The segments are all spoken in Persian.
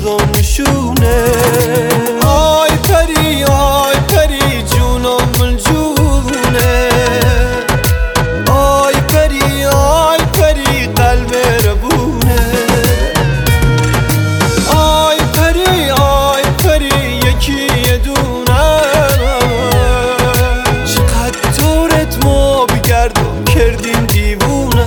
و نشونه. آی پری جونم جونه. آی پری قلب ربونه. آی پری یکی یه دونه. چقدر طورت ما بگردم کردیم دیوونه.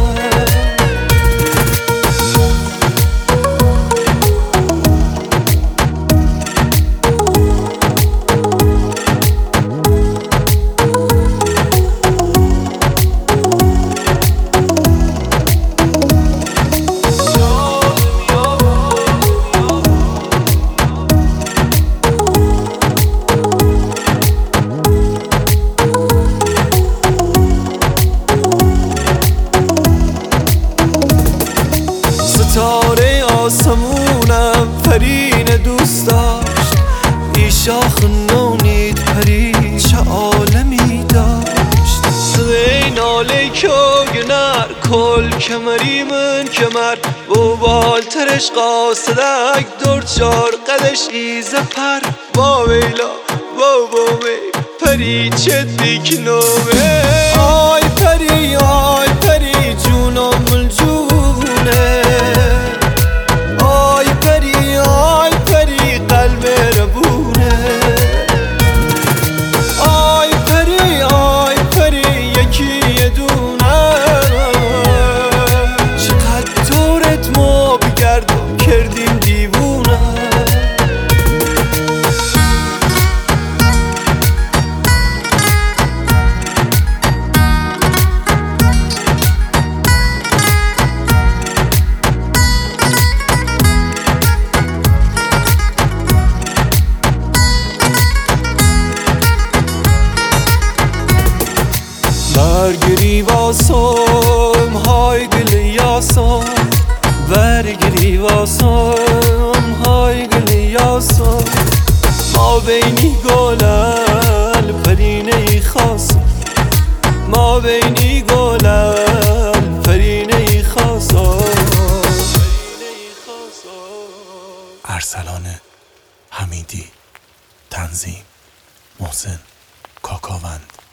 ستاره آسمونم پرین دوست داشت. ای شاخ نونید پری چه عالمی داشت. سوی ناله کهنر کل کمری من کمر. و بالترش قاصدک دور چار قدش ایزه پر. با ویلا با پری چت بیکنومه. آی پری جونم جونه. آی پری قلب ربونه. آی پری یکی یه دونه. چقدر طورت ما بگردم کردیم دیوونه. برگری واسم های گل یاسم. برگری واسم های گل یاسم. ما بینی گلل پرینه خاصم. ما بینی گلل پرینه خاصم. ارسلان حمیدی. تنظیم محسن کاکاوند.